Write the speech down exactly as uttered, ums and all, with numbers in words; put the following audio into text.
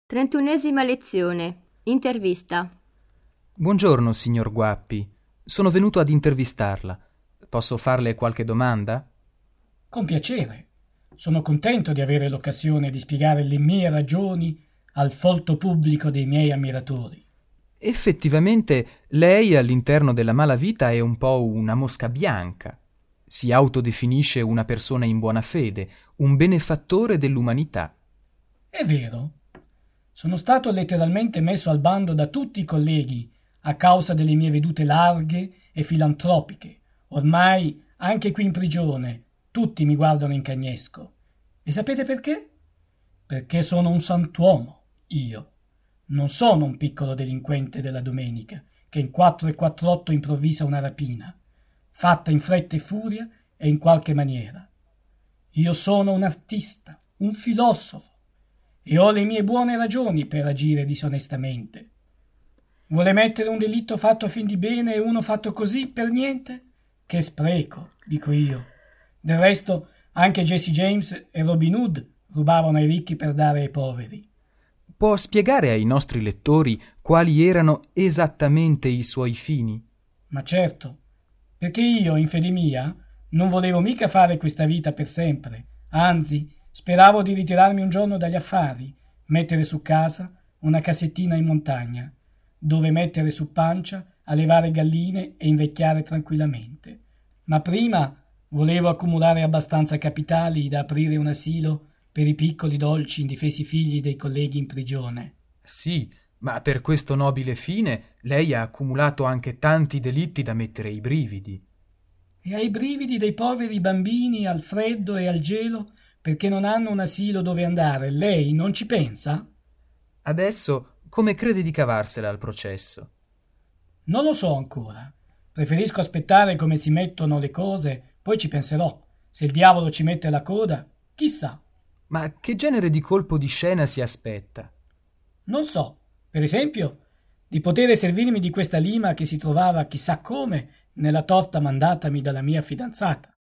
Trentunesima lezione. Intervista. Buongiorno, signor Guappi. Sono venuto ad intervistarla. Posso farle qualche domanda? Con piacere. Sono contento di avere l'occasione di spiegare le mie ragioni al folto pubblico dei miei ammiratori. Effettivamente, lei all'interno della malavita è un po' una mosca bianca. Si autodefinisce una persona in buona fede, un benefattore dell'umanità. È vero. Sono stato letteralmente messo al bando da tutti i colleghi a causa delle mie vedute larghe e filantropiche. Ormai, anche qui in prigione, tutti mi guardano in cagnesco. E sapete perché? Perché sono un santuomo, io. Non sono un piccolo delinquente della domenica che in quattro e quattr'otto improvvisa una rapina, fatta in fretta e furia e in qualche maniera. Io sono un artista, un filosofo, e ho le mie buone ragioni per agire disonestamente. Vuole mettere un delitto fatto a fin di bene e uno fatto così per niente? Che spreco, dico io. Del resto, anche Jesse James e Robin Hood rubavano ai ricchi per dare ai poveri. Può spiegare ai nostri lettori quali erano esattamente i suoi fini? Ma certo, perché io, in fede mia, non volevo mica fare questa vita per sempre. Anzi, speravo di ritirarmi un giorno dagli affari, mettere su casa una casettina in montagna, dove mettere su pancia, allevare galline e invecchiare tranquillamente. Ma prima volevo accumulare abbastanza capitali da aprire un asilo per i piccoli, dolci, indifesi figli dei colleghi in prigione. Sì, ma per questo nobile fine lei ha accumulato anche tanti delitti da mettere ai brividi. E ai brividi dei poveri bambini al freddo e al gelo perché non hanno un asilo dove andare, lei non ci pensa? Adesso come crede di cavarsela al processo? Non lo so ancora. Preferisco aspettare come si mettono le cose, poi ci penserò. Se il diavolo ci mette la coda, chissà. Ma che genere di colpo di scena si aspetta? Non so, per esempio, di poter servirmi di questa lima che si trovava chissà come nella torta mandatami dalla mia fidanzata.